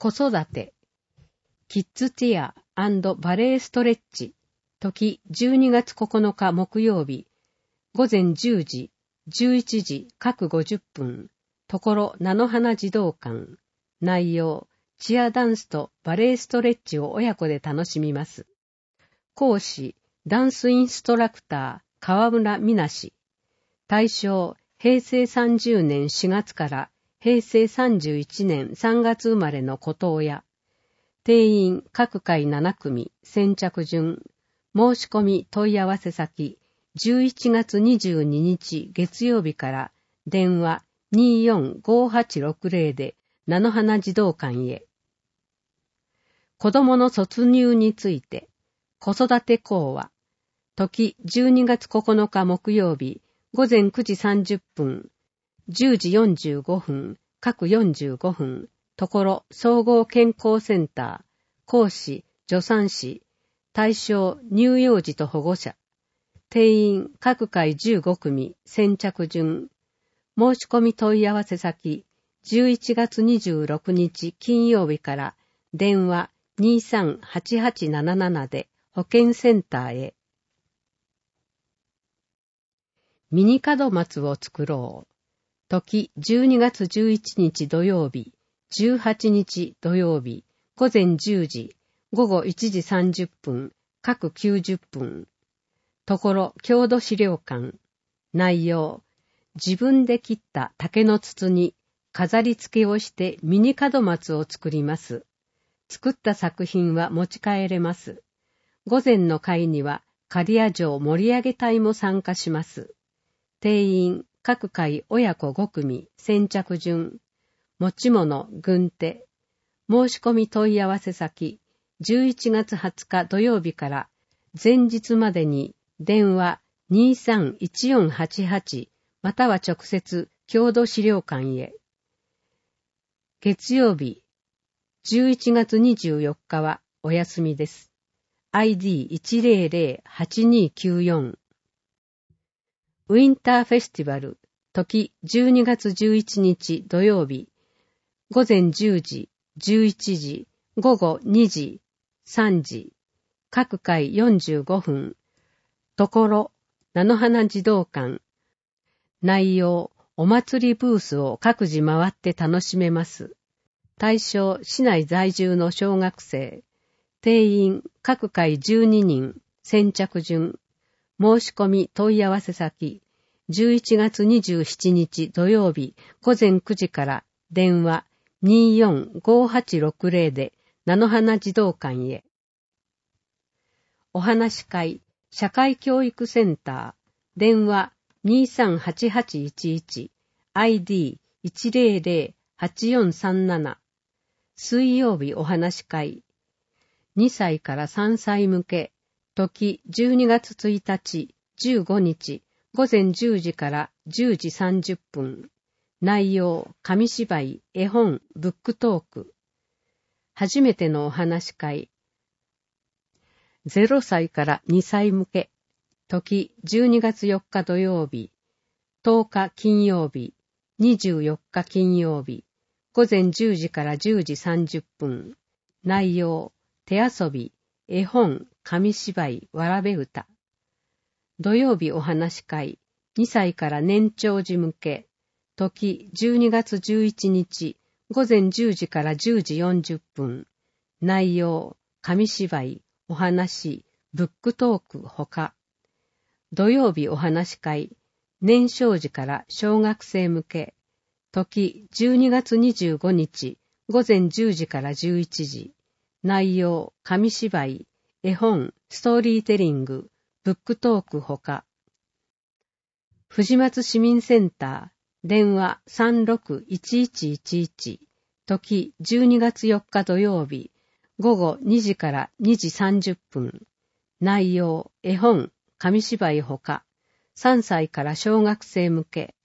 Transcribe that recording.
子育て、キッズチェア&バレエストレッチ、時12月9日木曜日、午前10時、11時各50分、ところ菜の花児童館、内容、チアダンスとバレエストレッチを親子で楽しみます。講師、ダンスインストラクター、川村みなし。対象、平成30年4月から平成31年3月生まれの子等親。定員各回7組、先着順。申し込み問い合わせ先、11月22日月曜日から電話245860で菜の花児童館へ。子供の卒入について、子育て講話。時12月9日木曜日、午前9時30分、10時45分、各45分、ところ総合健康センター、講師、助産師、対象乳幼児と保護者、定員各回15組、先着順、申し込み問い合わせ先、11月26日金曜日から電話238877で保健センターへ。ミニ門松を作ろう。時12月11日土曜日、18日土曜日、午前10時、午後1時30分、各90分。ところ郷土資料館。内容、自分で切った竹の筒に飾り付けをしてミニ門松を作ります。作った作品は持ち帰れます。午前の会には刈谷城盛り上げ隊も参加します。定員各回親子5組、先着順。持ち物、軍手。申し込み問い合わせ先、11月20日土曜日から前日までに電話231488または直接郷土資料館へ。月曜日、11月24日はお休みです。ID1008294。ウィンターフェスティバル、時12月11日土曜日、午前10時、11時、午後2時、3時、各回45分、ところ、菜の花児童館。内容、お祭りブースを各自回って楽しめます。対象、市内在住の小学生。定員、各回12人、先着順。申し込み問い合わせ先、11月27日土曜日午前9時から電話245860で菜の花児童館へ。お話し会、社会教育センター、電話238811、ID1008437。水曜日お話し会。2歳から3歳向け、時12月1日、15日、午前10時から10時30分。内容、紙芝居、絵本、ブックトーク。初めてのお話し会。0歳から2歳向け。時12月4日土曜日、10日金曜日、24日金曜日、午前10時から10時30分。内容、手遊び、絵本、紙芝居、わらべ歌。土曜日お話し会、2歳から年長児向け。時12月11日、午前10時から10時40分。内容、紙芝居、お話、ブックトークほか。土曜日お話し会、年少児から小学生向け。時12月25日、午前10時から11時。内容、紙芝居、絵本、ストーリーテリング、ブックトークほか。藤松市民センター、電話361111。時12月4日土曜日、午後2時から2時30分。内容、絵本、紙芝居ほか。3歳から小学生向け。